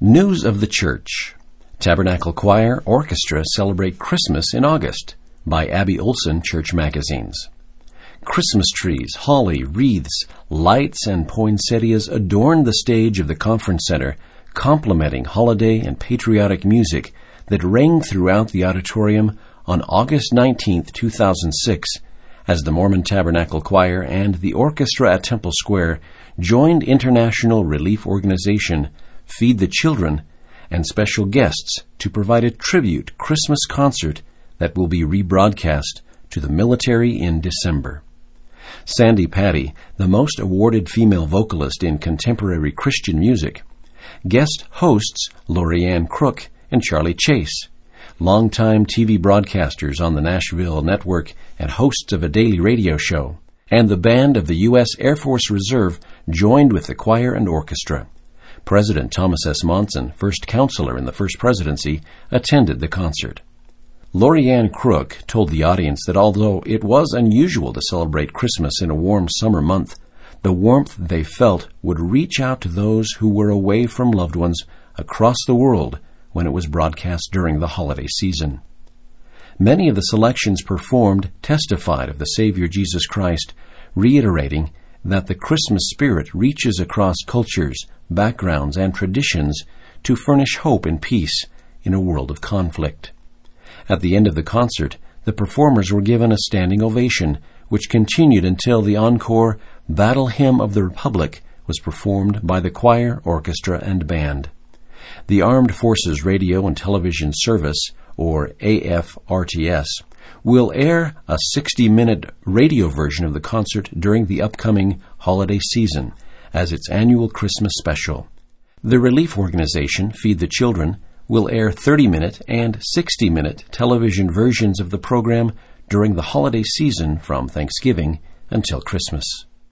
News of the Church. Tabernacle Choir Orchestra celebrate Christmas in August by Abby Olson Church Magazines. Christmas trees, holly, wreaths, lights, and poinsettias adorned the stage of the conference center, complementing holiday and patriotic music that rang throughout the auditorium on August 19, 2006, as the Mormon Tabernacle Choir and the orchestra at Temple Square joined international relief organization Feed the Children and special guests to provide a tribute Christmas concert that will be rebroadcast to the military in December. Sandi Patty, the most awarded female vocalist in contemporary Christian music, guest hosts Lorianne Crook and Charlie Chase, longtime TV broadcasters on the Nashville Network and hosts of a daily radio show, and the band of the U.S. Air Force Reserve joined with the choir and orchestra. President Thomas S. Monson, first counselor in the First Presidency, attended the concert. Lorianne Crook told the audience that although it was unusual to celebrate Christmas in a warm summer month, the warmth they felt would reach out to those who were away from loved ones across the world when it was broadcast during the holiday season. Many of the selections performed testified of the Savior Jesus Christ, reiterating that the Christmas spirit reaches across cultures, backgrounds, and traditions to furnish hope and peace in a world of conflict. At the end of the concert, the performers were given a standing ovation, which continued until the encore Battle Hymn of the Republic was performed by the choir, orchestra, and band. The Armed Forces Radio and Television Service, or AFRTS, will air a 60-minute radio version of the concert during the upcoming holiday season as its annual Christmas special. The relief organization, Feed the Children, will air 30-minute and 60-minute television versions of the program during the holiday season from Thanksgiving until Christmas.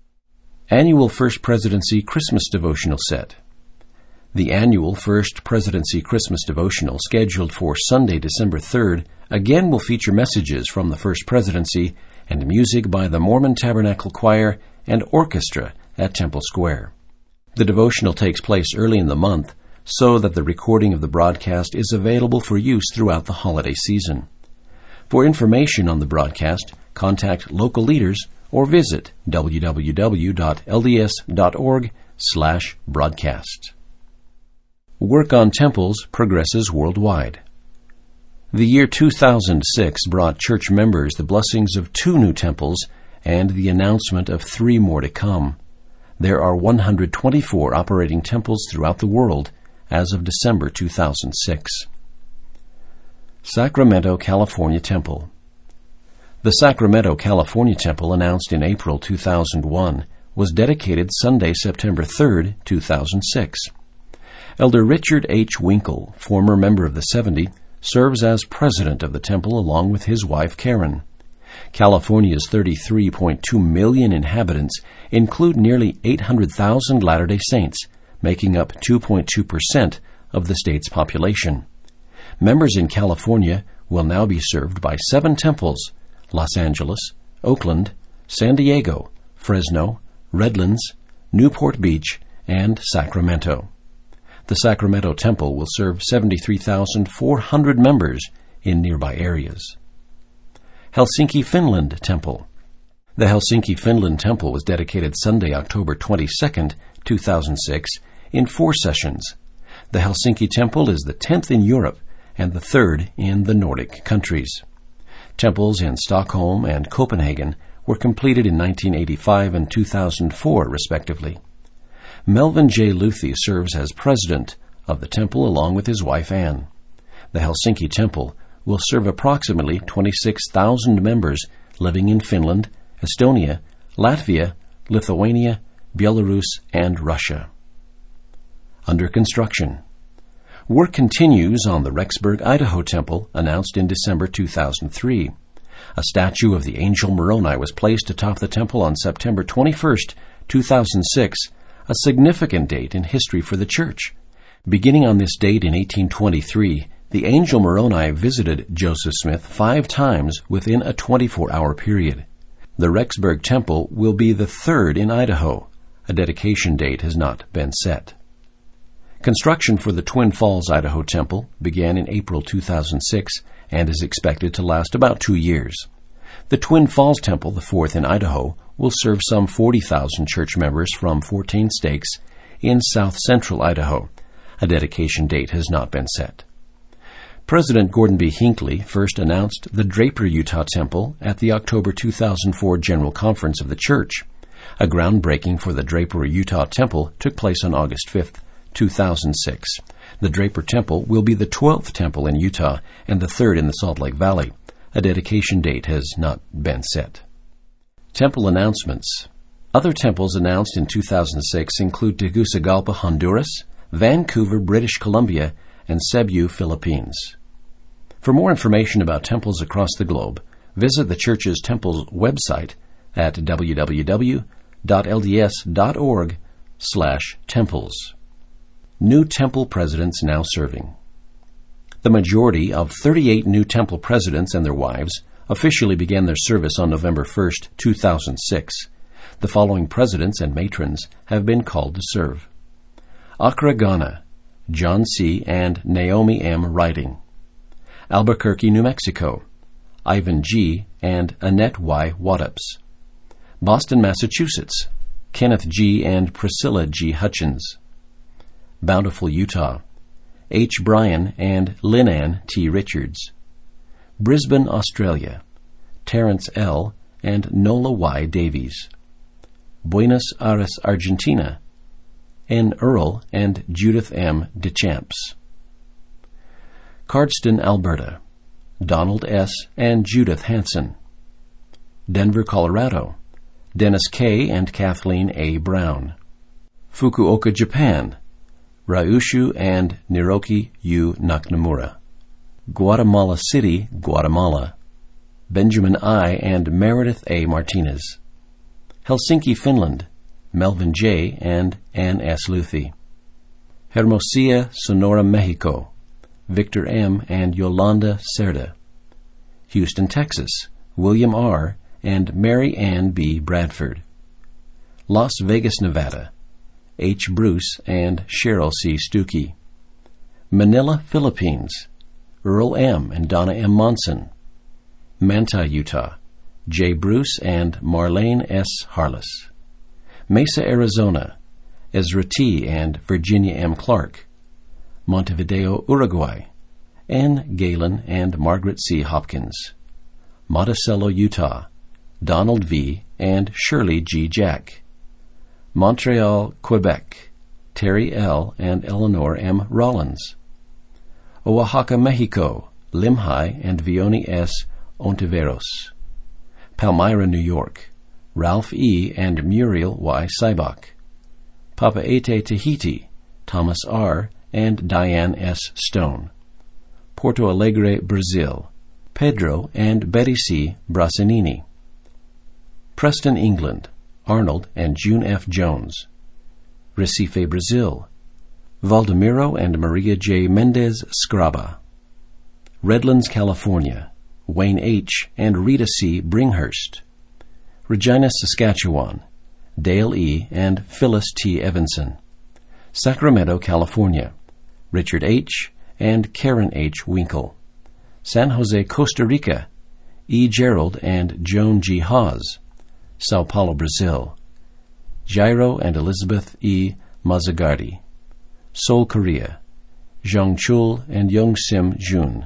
Annual First Presidency Christmas Devotional Set. The annual First Presidency Christmas Devotional, scheduled for Sunday, December 3rd, again will feature messages from the First Presidency and music by the Mormon Tabernacle Choir and Orchestra at Temple Square. The devotional takes place early in the month so that the recording of the broadcast is available for use throughout the holiday season. For information on the broadcast, contact local leaders or visit www.lds.org/broadcast. Work on temples progresses worldwide. The year 2006 brought church members the blessings of 2 new temples and the announcement of 3 more to come. There are 124 operating temples throughout the world as of December 2006. Sacramento, California Temple. The Sacramento, California Temple, announced in April 2001, was dedicated Sunday, September 3, 2006. Elder Richard H. Winkle, former member of the 70, serves as president of the temple along with his wife Karen. California's 33.2 million inhabitants include nearly 800,000 Latter-day Saints, making up 2.2% of the state's population. Members in California will now be served by 7 temples: Los Angeles, Oakland, San Diego, Fresno, Redlands, Newport Beach, and Sacramento. The Sacramento Temple will serve 73,400 members in nearby areas. Helsinki, Finland Temple. The Helsinki, Finland Temple was dedicated Sunday, October 22, 2006, in 4 sessions. The Helsinki Temple is the 10th in Europe and the 3rd in the Nordic countries. Temples in Stockholm and Copenhagen were completed in 1985 and 2004, respectively. Melvin J. Luthi serves as president of the temple along with his wife Anne. The Helsinki Temple will serve approximately 26,000 members living in Finland, Estonia, Latvia, Lithuania, Belarus, and Russia. Under construction. Work continues on the Rexburg, Idaho Temple, announced in December 2003. A statue of the Angel Moroni was placed atop the temple on September 21, 2006, a significant date in history for the church. Beginning on this date in 1823, the Angel Moroni visited Joseph Smith 5 times within a 24-hour period. The Rexburg Temple will be the 3rd in Idaho. A dedication date has not been set. Construction for the Twin Falls, Idaho Temple began in April 2006 and is expected to last about 2 years. The Twin Falls Temple, the fourth in Idaho, will serve some 40,000 church members from 14 states in south-central Idaho. A dedication date has not been set. President Gordon B. Hinckley first announced the Draper, Utah Temple at the October 2004 General Conference of the Church. A groundbreaking for the Draper, Utah Temple took place on August 5, 2006. The Draper Temple will be the 12th temple in Utah and the third in the Salt Lake Valley. A dedication date has not been set. Temple announcements. Other temples announced in 2006 include Tegucigalpa, Honduras, Vancouver, British Columbia, and Cebu, Philippines. For more information about temples across the globe, visit the church's temple's website at www.lds.org/temples. New temple presidents now serving. The majority of 38 new temple presidents and their wives officially began their service on November 1, 2006. The following presidents and matrons have been called to serve: Accra, Ghana, John C. and Naomi M. Riding. Albuquerque, New Mexico, Ivan G. and Annette Y. Waddups. Boston, Massachusetts, Kenneth G. and Priscilla G. Hutchins. Bountiful, Utah, H. Bryan and Lynn T. Richards. Brisbane, Australia, Terrence L. and Nola Y. Davies. Buenos Aires, Argentina, N. Earl and Judith M. Deschamps. Cardston, Alberta, Donald S. and Judith Hansen. Denver, Colorado, Dennis K. and Kathleen A. Brown. Fukuoka, Japan, Ryushu and Niroki U. Nakamura. Guatemala City, Guatemala, Benjamin I. and Meredith A. Martinez. Helsinki, Finland, Melvin J. and Ann S. Luthi. Hermosillo, Sonora, Mexico, Victor M. and Yolanda Cerda. Houston, Texas, William R. and Mary Ann B. Bradford. Las Vegas, Nevada, H. Bruce and Cheryl C. Stuckey. Manila, Philippines, Earl M. and Donna M. Monson. Manta, Utah, J. Bruce and Marlene S. Harless. Mesa, Arizona, Ezra T. and Virginia M. Clark. Montevideo, Uruguay, Ann Galen and Margaret C. Hopkins. Monticello, Utah, Donald V. and Shirley G. Jack. Montreal, Quebec, Terry L. and Eleanor M. Rollins. Oaxaca, Mexico, Limhi and Vioni S. Ontiveros. Palmyra, New York, Ralph E. and Muriel Y. Sybach. Papeete, Tahiti, Thomas R. and Diane S. Stone. Porto Alegre, Brazil, Pedro and Betty C. Brassanini. Preston, England, Arnold and June F. Jones. Recife, Brazil, Valdemiro and Maria J. Mendez Scraba. Redlands, California, Wayne H. and Rita C. Bringhurst. Regina, Saskatchewan, Dale E. and Phyllis T. Evanson. Sacramento, California, Richard H. and Karen H. Winkle. San Jose, Costa Rica, E. Gerald and Joan G. Hawes. Sao Paulo, Brazil, Jairo and Elizabeth E. Mazzagardi. Seoul, Korea, Zhang Chul and Young Sim Jun.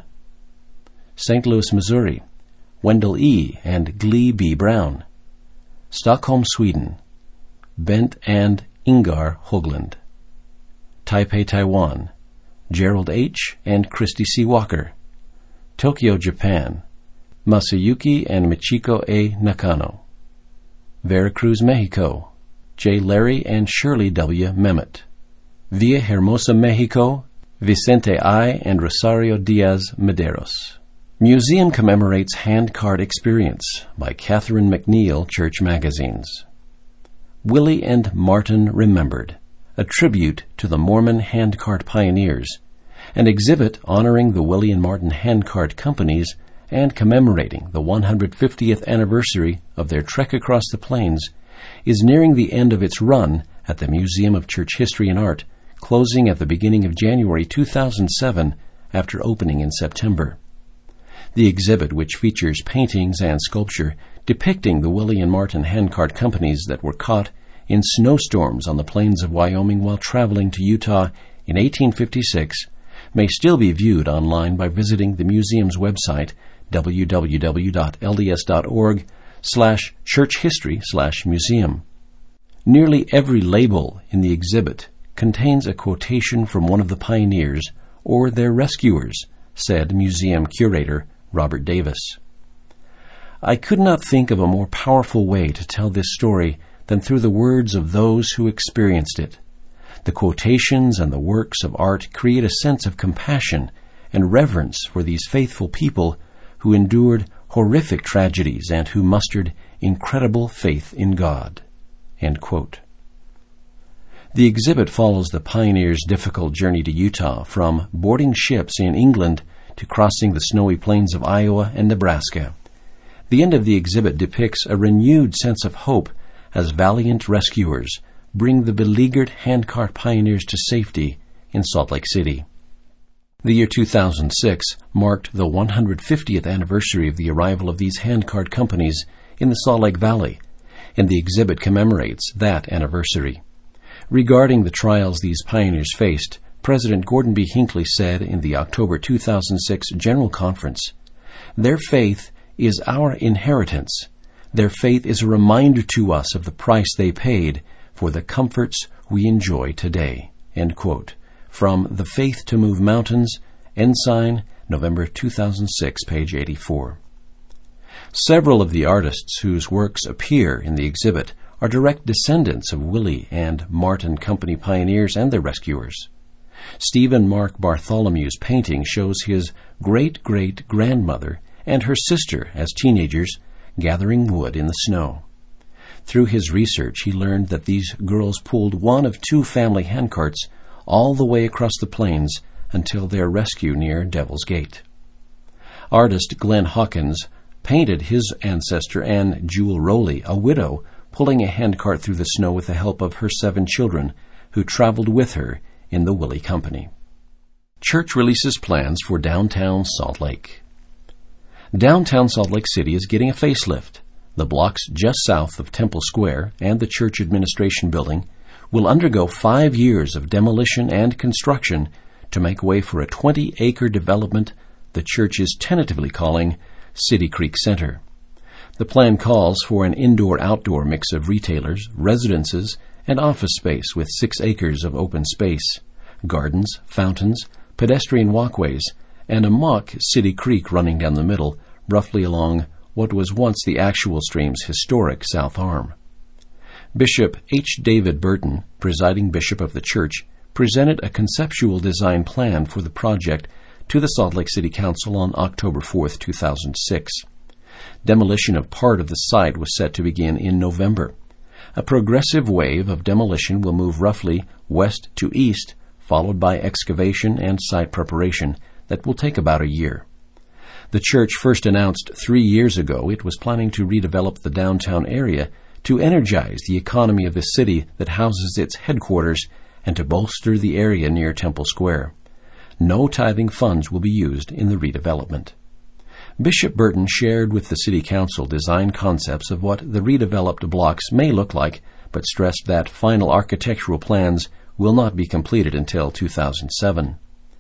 St. Louis, Missouri, Wendell E. and Glee B. Brown. Stockholm, Sweden, Bent and Ingar Hoagland. Taipei, Taiwan, Gerald H. and Christy C. Walker. Tokyo, Japan, Masayuki and Michiko A. Nakano. Veracruz, Mexico, J. Larry and Shirley W. Mehmet. Villahermosa, Mexico, Vicente I. and Rosario Diaz Medeiros. Museum commemorates Handcart Experience by Catherine McNeil, Church Magazines. Willie and Martin Remembered, a tribute to the Mormon handcart pioneers, an exhibit honoring the Willie and Martin Handcart Companies and commemorating the 150th anniversary of their trek across the plains, is nearing the end of its run at the Museum of Church History and Art, closing at the beginning of January 2007 after opening in September. The exhibit, which features paintings and sculpture depicting the Willie and Martin handcart companies that were caught in snowstorms on the plains of Wyoming while traveling to Utah in 1856, may still be viewed online by visiting the museum's website, www.lds.org/churchhistory/museum. Nearly every label in the exhibit contains a quotation from one of the pioneers or their rescuers, said museum curator Robert Davis. I could not think of a more powerful way to tell this story than through the words of those who experienced it. The quotations and the works of art create a sense of compassion and reverence for these faithful people who endured horrific tragedies and who mustered incredible faith in God." End quote. The exhibit follows the pioneers' difficult journey to Utah, from boarding ships in England to crossing the snowy plains of Iowa and Nebraska. The end of the exhibit depicts a renewed sense of hope as valiant rescuers bring the beleaguered handcart pioneers to safety in Salt Lake City. The year 2006 marked the 150th anniversary of the arrival of these handcart companies in the Salt Lake Valley, and the exhibit commemorates that anniversary. Regarding the trials these pioneers faced, President Gordon B. Hinckley said in the October 2006 General Conference, "Their faith is our inheritance. Their faith is a reminder to us of the price they paid for the comforts we enjoy today." End quote. From The Faith to Move Mountains, Ensign, November 2006, page 84. Several of the artists whose works appear in the exhibit are direct descendants of Willie and Martin Company pioneers and their rescuers. Stephen Mark Bartholomew's painting shows his great-great-grandmother and her sister as teenagers gathering wood in the snow. Through his research, he learned that these girls pulled one of two family handcarts all the way across the plains until their rescue near Devil's Gate. Artist Glenn Hawkins painted his ancestor Anne Jewel Rowley, a widow, pulling a handcart through the snow with the help of her 7 children who traveled with her in the Willie Company. Church releases plans for downtown Salt Lake. Downtown Salt Lake City is getting a facelift. The blocks just south of Temple Square and the church administration building will undergo 5 years of demolition and construction to make way for a 20-acre development the church is tentatively calling City Creek Center. The plan calls for an indoor-outdoor mix of retailers, residences, and office space with 6 acres of open space, gardens, fountains, pedestrian walkways, and a mock City Creek running down the middle, roughly along what was once the actual stream's historic south arm. Bishop H. David Burton, presiding bishop of the church, presented a conceptual design plan for the project to the Salt Lake City Council on October 4, 2006. Demolition of part of the site was set to begin in November. A progressive wave of demolition will move roughly west to east, followed by excavation and site preparation that will take about a year. The church first announced 3 years ago it was planning to redevelop the downtown area to energize the economy of the city that houses its headquarters and to bolster the area near Temple Square. No tithing funds will be used in the redevelopment. Bishop Burton shared with the City Council design concepts of what the redeveloped blocks may look like, but stressed that final architectural plans will not be completed until 2007.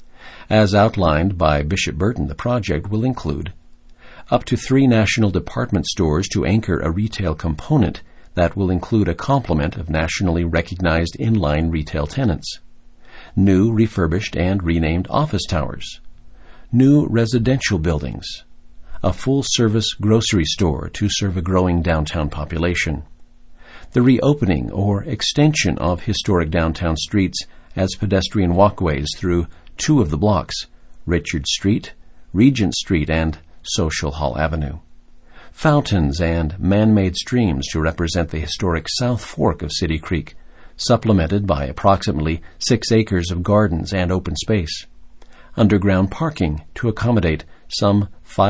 As outlined by Bishop Burton, the project will include up to 3 national department stores to anchor a retail component that will include a complement of nationally recognized inline retail tenants, new, refurbished, and renamed office towers, new residential buildings, a full-service grocery store to serve a growing downtown population, the reopening or extension of historic downtown streets as pedestrian walkways through 2 of the blocks, Richard Street, Regent Street, and Social Hall Avenue, fountains and man-made streams to represent the historic South Fork of City Creek, supplemented by approximately 6 acres of gardens and open space, underground parking to accommodate some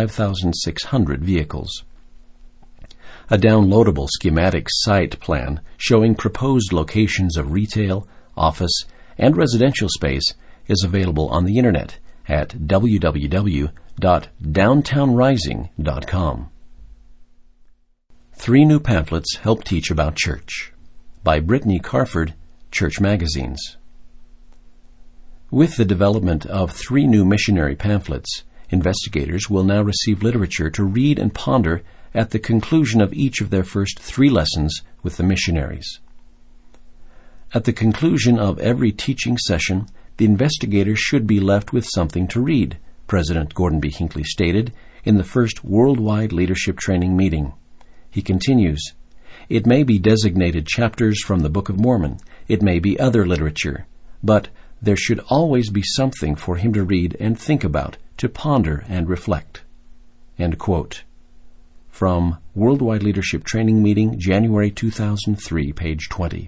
5,600 vehicles, a downloadable schematic site plan showing proposed locations of retail, office, and residential space is available on the Internet at www.downtownrising.com. 3 new pamphlets help teach about church, by Brittany Carford, Church Magazines. With the development of 3 new missionary pamphlets, investigators will now receive literature to read and ponder at the conclusion of each of their first 3 lessons with the missionaries. At the conclusion of every teaching session, the investigators should be left with something to read, President Gordon B. Hinckley stated in the first Worldwide Leadership Training meeting. He continues, "It may be designated chapters from the Book of Mormon. It may be other literature. But there should always be something for him to read and think about, to ponder and reflect." End quote. From Worldwide Leadership Training Meeting, January 2003, page 20.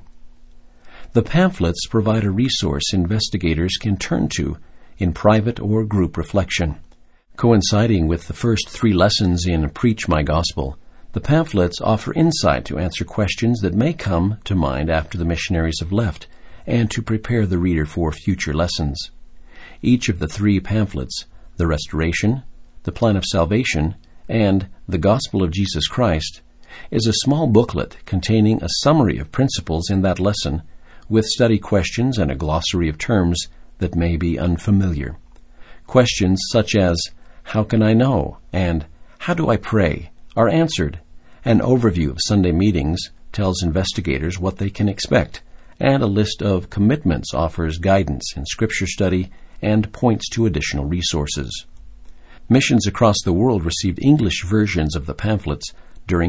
The pamphlets provide a resource investigators can turn to in private or group reflection. Coinciding with the first 3 lessons in Preach My Gospel, the pamphlets offer insight to answer questions that may come to mind after the missionaries have left, and to prepare the reader for future lessons. Each of the 3 pamphlets, The Restoration, The Plan of Salvation, and The Gospel of Jesus Christ, is a small booklet containing a summary of principles in that lesson, with study questions and a glossary of terms that may be unfamiliar. Questions such as, "How can I know?" and "How do I pray?" are answered. An overview of Sunday meetings tells investigators what they can expect, and a list of commitments offers guidance in Scripture study and points to additional resources. Missions across the world received English versions of the pamphlets during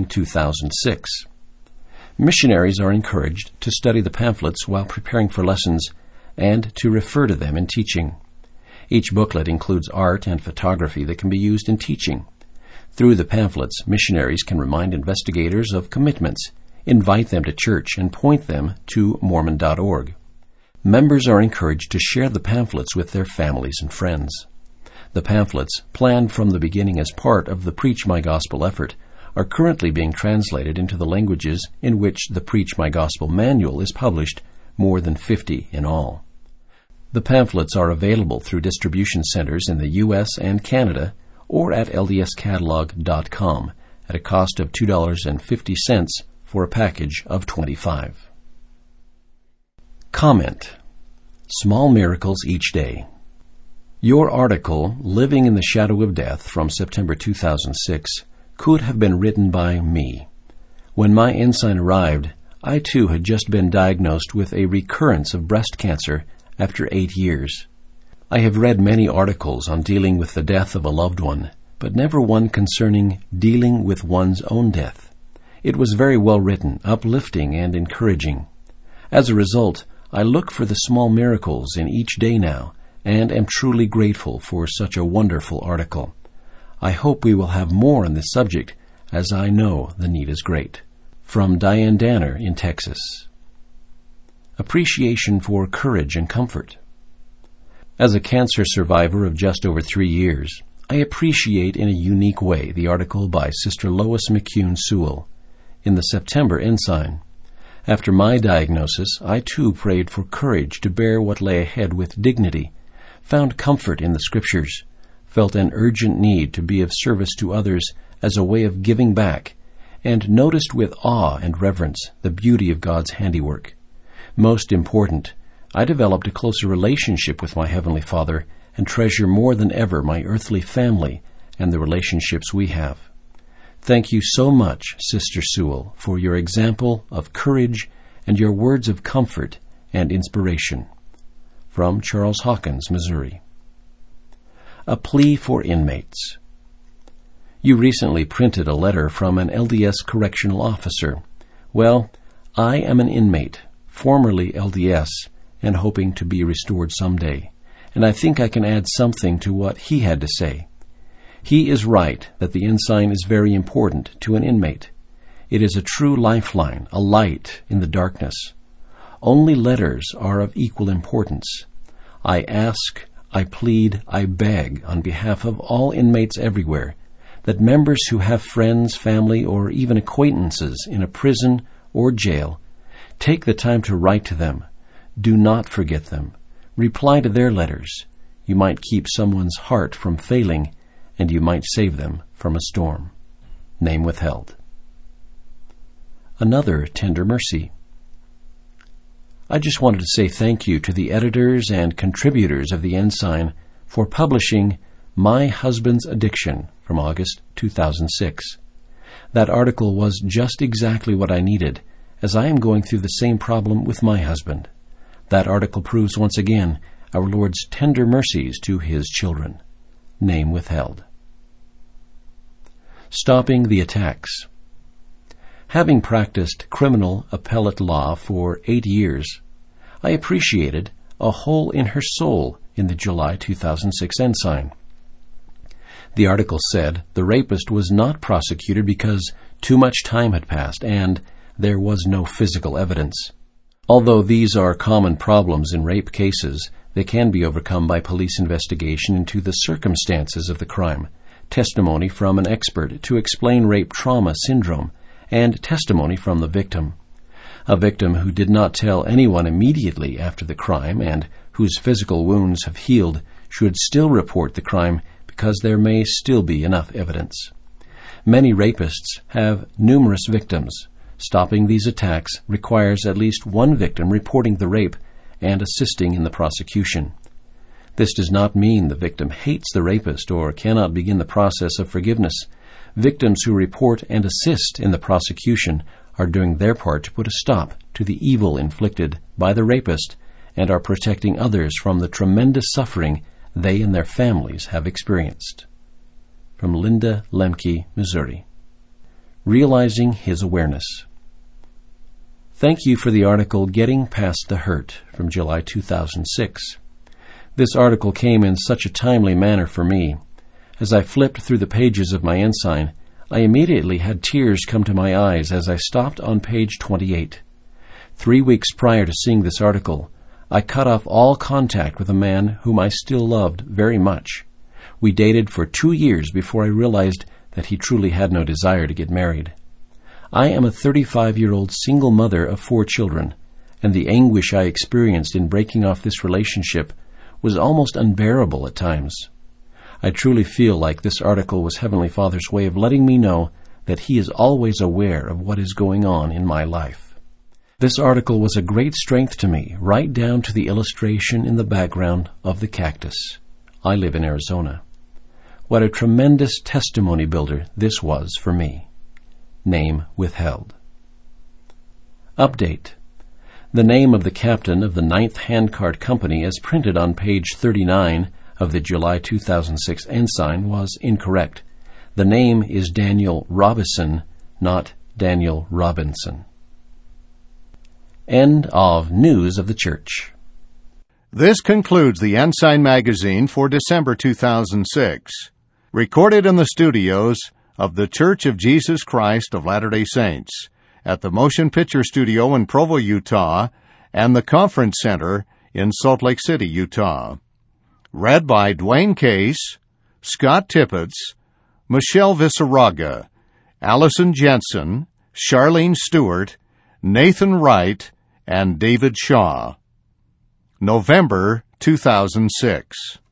2006. Missionaries are encouraged to study the pamphlets while preparing for lessons and to refer to them in teaching. Each booklet includes art and photography that can be used in teaching. Through the pamphlets, missionaries can remind investigators of commitments, invite them to church, and point them to Mormon.org. Members are encouraged to share the pamphlets with their families and friends. The pamphlets, planned from the beginning as part of the Preach My Gospel effort, are currently being translated into the languages in which the Preach My Gospel manual is published, more than 50 in all. The pamphlets are available through distribution centers in the U.S. and Canada, or at ldscatalog.com at a cost of $2.50 for a package of 25. Comment: Small Miracles Each Day. Your article, Living in the Shadow of Death, from September 2006, could have been written by me. When my ensign arrived, I too had just been diagnosed with a recurrence of breast cancer after 8 years. I have read many articles on dealing with the death of a loved one, but never one concerning dealing with one's own death. It was very well written, uplifting, and encouraging. As a result, I look for the small miracles in each day now, and am truly grateful for such a wonderful article. I hope we will have more on this subject, as I know the need is great. From Diane Danner in Texas. Appreciation for courage and comfort. As a cancer survivor of just over 3 years, I appreciate in a unique way the article by Sister Lois McCune Sewell in the September Ensign. After my diagnosis, I too prayed for courage to bear what lay ahead with dignity, found comfort in the Scriptures, felt an urgent need to be of service to others as a way of giving back, and noticed with awe and reverence the beauty of God's handiwork. Most important, I developed a closer relationship with my Heavenly Father and treasure more than ever my earthly family and the relationships we have. Thank you so much, Sister Sewell, for your example of courage and your words of comfort and inspiration. From Charles Hawkins, Missouri. A plea for inmates. You recently printed a letter from an LDS correctional officer. Well, I am an inmate, formerly LDS, and hoping to be restored someday, and I think I can add something to what he had to say. He is right that the ensign is very important to an inmate. It is a true lifeline, a light in the darkness. Only letters are of equal importance. I ask, I plead, I beg on behalf of all inmates everywhere that members who have friends, family, or even acquaintances in a prison or jail take the time to write to them, Do not forget them. Reply to their letters. You might keep someone's heart from failing, and you might save them from a storm. Name withheld. Another tender mercy. I just wanted to say thank you to the editors and contributors of the Ensign for publishing My Husband's Addiction from August 2006. That article was just exactly what I needed, as I am going through the same problem with my husband. That article proves once again our Lord's tender mercies to His children. Name withheld. Stopping the attacks. Having practiced criminal appellate law for 8 years, I appreciated A Hole in Her Soul in the July 2006 Ensign. The article said the rapist was not prosecuted because too much time had passed and there was no physical evidence. Although these are common problems in rape cases, they can be overcome by police investigation into the circumstances of the crime, testimony from an expert to explain rape trauma syndrome, and testimony from the victim. A victim who did not tell anyone immediately after the crime and whose physical wounds have healed should still report the crime because there may still be enough evidence. Many rapists have numerous victims. Stopping these attacks requires at least one victim reporting the rape and assisting in the prosecution. This does not mean the victim hates the rapist or cannot begin the process of forgiveness. Victims who report and assist in the prosecution are doing their part to put a stop to the evil inflicted by the rapist and are protecting others from the tremendous suffering they and their families have experienced. From Linda Lemke, Missouri. Realizing His Awareness. Thank you for the article Getting Past the Hurt from July 2006. This article came in such a timely manner for me. As I flipped through the pages of my Ensign, I immediately had tears come to my eyes as I stopped on page 28. 3 weeks prior to seeing this article, I cut off all contact with a man whom I still loved very much. We dated for 2 years before I realized that he truly had no desire to get married. I am a 35-year-old single mother of 4 children, and the anguish I experienced in breaking off this relationship was almost unbearable at times. I truly feel like this article was Heavenly Father's way of letting me know that He is always aware of what is going on in my life. This article was a great strength to me, right down to the illustration in the background of the cactus. I live in Arizona. What a tremendous testimony builder this was for me. Name withheld. Update. The name of the captain of the 9th Handcart Company as printed on page 39 of the July 2006 Ensign was incorrect. The name is Daniel Robison, not Daniel Robinson. End of News of the Church. This concludes the Ensign magazine for December 2006. Recorded in the studios of the Church of Jesus Christ of Latter-day Saints at the Motion Picture Studio in Provo, Utah, and the Conference Center in Salt Lake City, Utah. Read by Dwayne Case, Scott Tippett, Michelle Visaraga, Allison Jensen, Charlene Stewart, Nathan Wright, and David Shaw. November 2006.